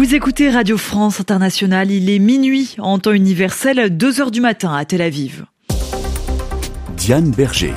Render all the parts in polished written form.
Vous écoutez Radio France Internationale, il est minuit en temps universel, 2h du matin à Tel Aviv. Diane Berger.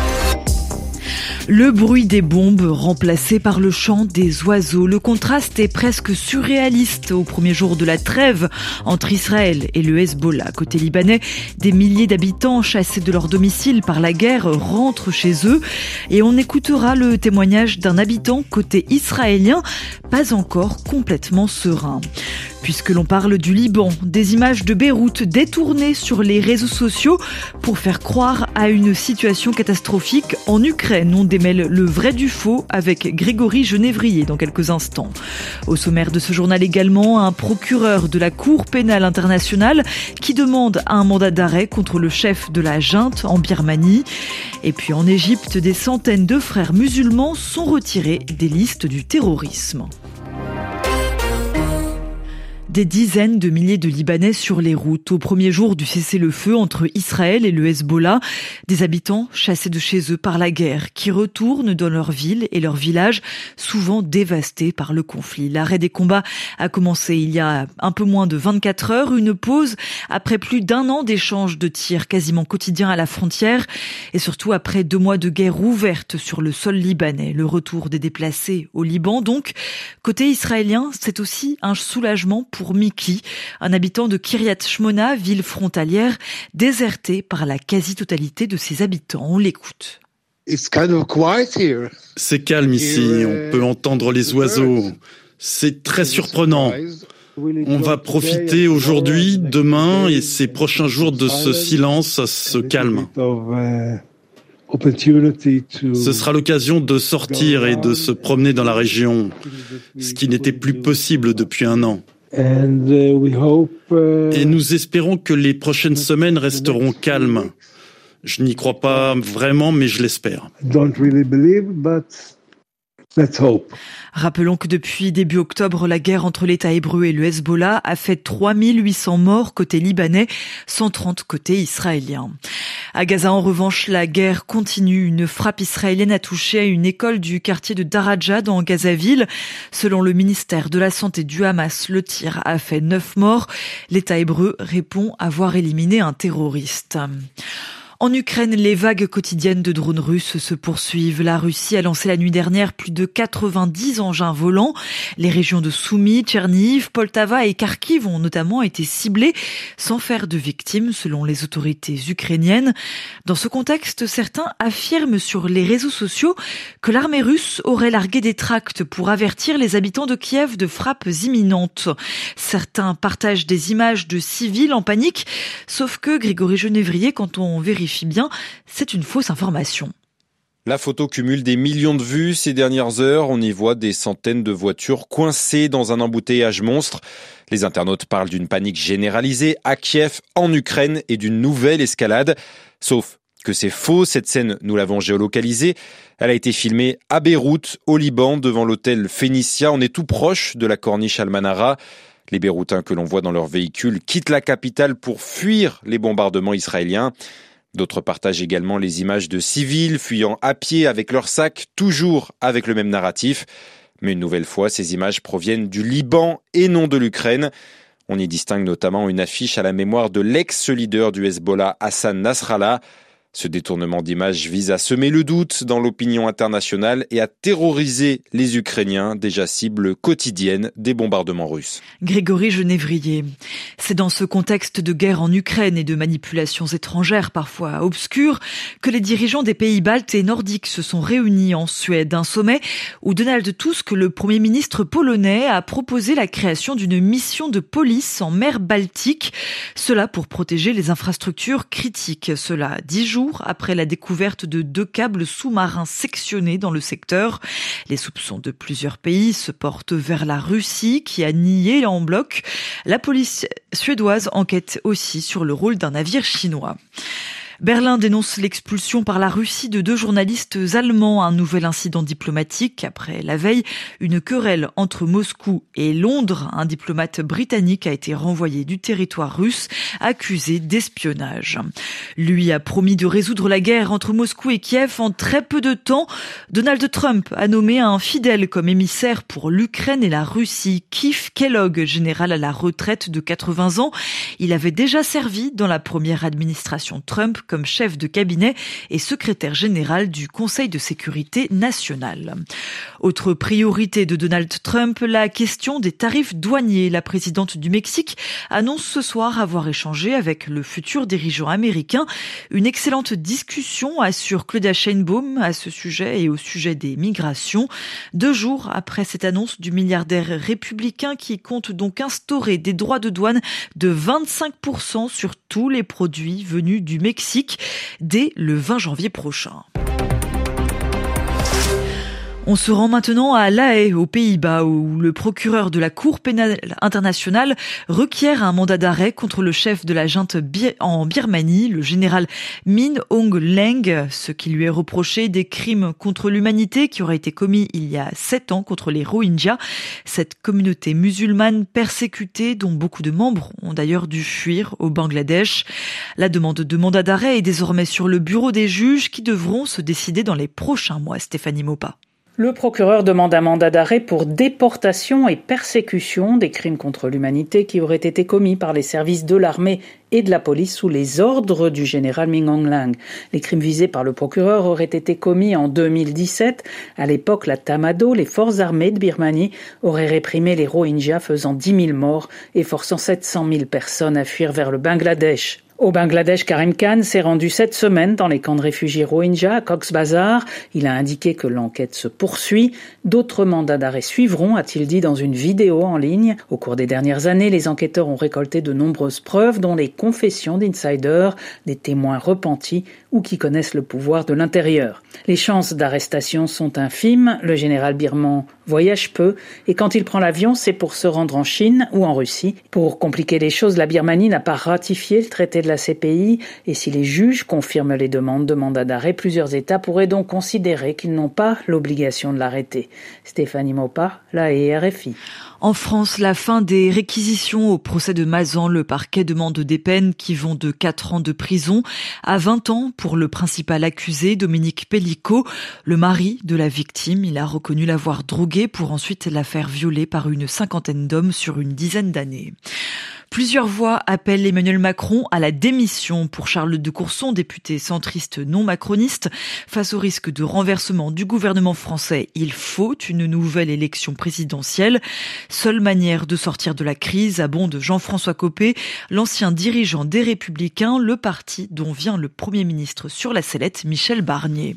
Le bruit des bombes remplacé par le chant des oiseaux. Le contraste est presque surréaliste au premier jour de la trêve entre Israël et le Hezbollah. Côté libanais, des milliers d'habitants chassés de leur domicile par la guerre rentrent chez eux. Et on écoutera le témoignage d'un habitant côté israélien, pas encore complètement serein. Puisque l'on parle du Liban, des images de Beyrouth détournées sur les réseaux sociaux pour faire croire à une situation catastrophique en Ukraine. On démêle le vrai du faux avec Grégory Genevrier dans quelques instants. Au sommaire de ce journal également, un procureur de la Cour pénale internationale qui demande un mandat d'arrêt contre le chef de la junte en Birmanie. Et puis en Égypte, des centaines de frères musulmans sont retirés des listes du terrorisme. Des dizaines de milliers de Libanais sur les routes. Au premier jour du cessez-le-feu entre Israël et le Hezbollah, des habitants chassés de chez eux par la guerre, qui retournent dans leur ville et leur village, souvent dévastés par le conflit. L'arrêt des combats a commencé il y a un peu moins de 24 heures, une pause après plus d'un an d'échanges de tirs quasiment quotidiens à la frontière, et surtout après 2 mois de guerre ouverte sur le sol libanais. Le retour des déplacés au Liban, donc, côté israélien, c'est aussi un soulagement pour Miki, un habitant de Kiryat Shmona, ville frontalière, désertée par la quasi-totalité de ses habitants. On l'écoute. C'est calme ici, on peut entendre les oiseaux. C'est très surprenant. On va profiter aujourd'hui, demain et ces prochains jours de ce silence, ce calme. Ce sera l'occasion de sortir et de se promener dans la région, ce qui n'était plus possible depuis un an. Et nous espérons que les prochaines semaines resteront calmes. Je n'y crois pas vraiment, mais je l'espère. Rappelons que depuis début octobre, la guerre entre l'État hébreu et le Hezbollah a fait 3800 morts côté libanais, 130 côté israélien. À Gaza, en revanche, la guerre continue. Une frappe israélienne a touché à une école du quartier de Daraja dans Gazaville. Selon le ministère de la Santé du Hamas, le tir a fait 9 morts. L'État hébreu répond avoir éliminé un terroriste. En Ukraine, les vagues quotidiennes de drones russes se poursuivent. La Russie a lancé la nuit dernière plus de 90 engins volants. Les régions de Soumy, Tchernihiv, Poltava et Kharkiv ont notamment été ciblées sans faire de victimes selon les autorités ukrainiennes. Dans ce contexte, certains affirment sur les réseaux sociaux que l'armée russe aurait largué des tracts pour avertir les habitants de Kiev de frappes imminentes. Certains partagent des images de civils en panique, sauf que Grégory Genevrier, quand on vérifie bien, c'est une fausse information. La photo cumule des millions de vues ces dernières heures. On y voit des centaines de voitures coincées dans un embouteillage monstre. Les internautes parlent d'une panique généralisée à Kiev, en Ukraine, et d'une nouvelle escalade. Sauf que c'est faux, cette scène, nous l'avons géolocalisée. Elle a été filmée à Beyrouth, au Liban, devant l'hôtel Phénicia. On est tout proche de la corniche Al-Manara. Les Beyrouthins que l'on voit dans leur véhicule quittent la capitale pour fuir les bombardements israéliens. D'autres partagent également les images de civils fuyant à pied avec leurs sacs, toujours avec le même narratif. Mais une nouvelle fois, ces images proviennent du Liban et non de l'Ukraine. On y distingue notamment une affiche à la mémoire de l'ex-leader du Hezbollah, Hassan Nasrallah. Ce détournement d'image vise à semer le doute dans l'opinion internationale et à terroriser les Ukrainiens, déjà cibles quotidiennes des bombardements russes. Grégory Genevrier. C'est dans ce contexte de guerre en Ukraine et de manipulations étrangères parfois obscures que les dirigeants des pays baltes et nordiques se sont réunis en Suède. Un sommet où Donald Tusk, le Premier ministre polonais, a proposé la création d'une mission de police en mer Baltique. Cela pour protéger les infrastructures critiques. Cela 10 jours après la découverte de 2 câbles sous-marins sectionnés dans le secteur. Les soupçons de plusieurs pays se portent vers la Russie qui a nié en bloc. La police suédoise enquête aussi sur le rôle d'un navire chinois. Berlin dénonce l'expulsion par la Russie de 2 journalistes allemands, un nouvel incident diplomatique après la veille, une querelle entre Moscou et Londres. Un diplomate britannique a été renvoyé du territoire russe, accusé d'espionnage. Lui a promis de résoudre la guerre entre Moscou et Kiev en très peu de temps. Donald Trump a nommé un fidèle comme émissaire pour l'Ukraine et la Russie, Keith Kellogg, général à la retraite de 80 ans. Il avait déjà servi dans la première administration Trump comme chef de cabinet et secrétaire général du Conseil de sécurité nationale. Autre priorité de Donald Trump, la question des tarifs douaniers. La présidente du Mexique annonce ce soir avoir échangé avec le futur dirigeant américain. Une excellente discussion, assure Claudia Sheinbaum à ce sujet et au sujet des migrations. 2 jours après cette annonce du milliardaire républicain qui compte donc instaurer des droits de douane de 25% sur tous les produits venus du Mexique dès le 20 janvier prochain. On se rend maintenant à La Haye, aux Pays-Bas, où le procureur de la Cour pénale internationale requiert un mandat d'arrêt contre le chef de la junte en Birmanie, le général Min Aung Hlaing, ce qui lui est reproché des crimes contre l'humanité qui auraient été commis il y a 7 ans contre les Rohingyas, cette communauté musulmane persécutée dont beaucoup de membres ont d'ailleurs dû fuir au Bangladesh. La demande de mandat d'arrêt est désormais sur le bureau des juges qui devront se décider dans les prochains mois. Stéphanie Maupas. Le procureur demande un mandat d'arrêt pour déportation et persécution des crimes contre l'humanité qui auraient été commis par les services de l'armée et de la police sous les ordres du général Min Aung Hlaing. Les crimes visés par le procureur auraient été commis en 2017. À l'époque, la Tatmadaw, les forces armées de Birmanie, auraient réprimé les Rohingyas, faisant 10 000 morts et forçant 700 000 personnes à fuir vers le Bangladesh. Au Bangladesh, Karim Khan s'est rendu cette semaine dans les camps de réfugiés Rohingyas à Cox's Bazar. Il a indiqué que l'enquête se poursuit. D'autres mandats d'arrêt suivront, a-t-il dit dans une vidéo en ligne. Au cours des dernières années, les enquêteurs ont récolté de nombreuses preuves, dont les confessions d'insiders, des témoins repentis ou qui connaissent le pouvoir de l'intérieur. Les chances d'arrestation sont infimes. Le général birman voyage peu et quand il prend l'avion, c'est pour se rendre en Chine ou en Russie. Pour compliquer les choses, la Birmanie n'a pas ratifié le traité de la CPI et si les juges confirment les demandes de mandat d'arrêt, plusieurs États pourraient donc considérer qu'ils n'ont pas l'obligation de l'arrêter. Stéphanie Maupas, La Haye, RFI. En France, la fin des réquisitions au procès de Mazan. Le parquet demande des peines qui vont de 4 ans de prison à 20 ans pour le principal accusé, Dominique Pellicot, le mari de la victime. Il a reconnu l'avoir droguée pour ensuite la faire violer par une 50aine d'hommes sur une dizaine d'années. Plusieurs voix appellent Emmanuel Macron à la démission. Pour Charles de Courson, député centriste non macroniste, face au risque de renversement du gouvernement français, il faut une nouvelle élection présidentielle. Seule manière de sortir de la crise, abonde Jean-François Copé, l'ancien dirigeant des Républicains, le parti dont vient le Premier ministre sur la sellette, Michel Barnier.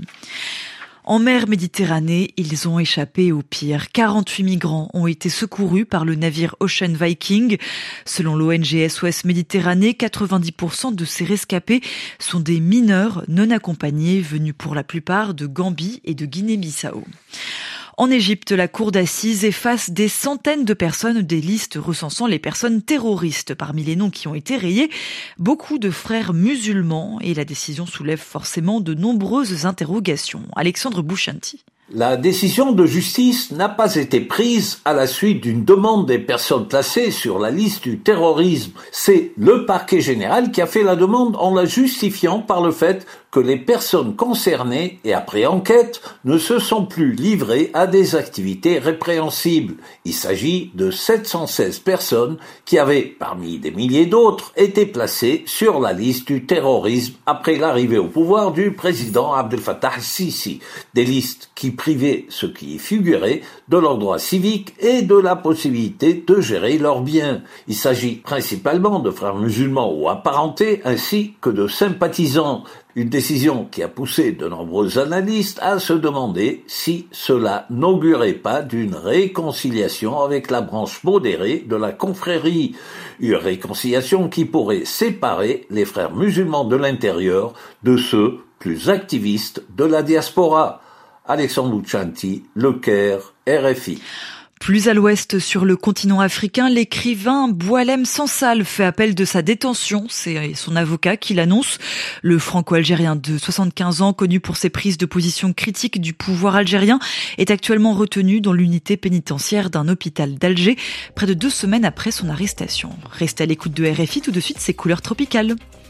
En mer Méditerranée, ils ont échappé au pire. 48 migrants ont été secourus par le navire Ocean Viking. Selon l'ONG SOS Méditerranée, 90% de ces rescapés sont des mineurs non accompagnés venus pour la plupart de Gambie et de Guinée-Bissau. En Égypte, la cour d'assises efface des centaines de personnes des listes recensant les personnes terroristes. Parmi les noms qui ont été rayés, beaucoup de frères musulmans et la décision soulève forcément de nombreuses interrogations. Alexandre Bouchanti. La décision de justice n'a pas été prise à la suite d'une demande des personnes placées sur la liste du terrorisme. C'est le parquet général qui a fait la demande en la justifiant par le fait que les personnes concernées et après enquête ne se sont plus livrées à des activités répréhensibles. Il s'agit de 716 personnes qui avaient, parmi des milliers d'autres, été placées sur la liste du terrorisme après l'arrivée au pouvoir du président Abdel Fattah el-Sisi. Des listes qui privaient ceux qui y figuraient de leurs droits civiques et de la possibilité de gérer leurs biens. Il s'agit principalement de frères musulmans ou apparentés ainsi que de sympathisants. Une décision qui a poussé de nombreux analystes à se demander si cela n'augurait pas d'une réconciliation avec la branche modérée de la confrérie. Une réconciliation qui pourrait séparer les frères musulmans de l'intérieur de ceux plus activistes de la diaspora. Alexandre Luchanti, Le Caire, RFI. Plus à l'ouest, sur le continent africain, l'écrivain Boualem Sansal fait appel de sa détention. C'est son avocat qui l'annonce. Le franco-algérien de 75 ans, connu pour ses prises de position critiques du pouvoir algérien, est actuellement retenu dans l'unité pénitentiaire d'un hôpital d'Alger, près de 2 semaines après son arrestation. Restez à l'écoute de RFI, tout de suite, c'est Couleurs tropicales.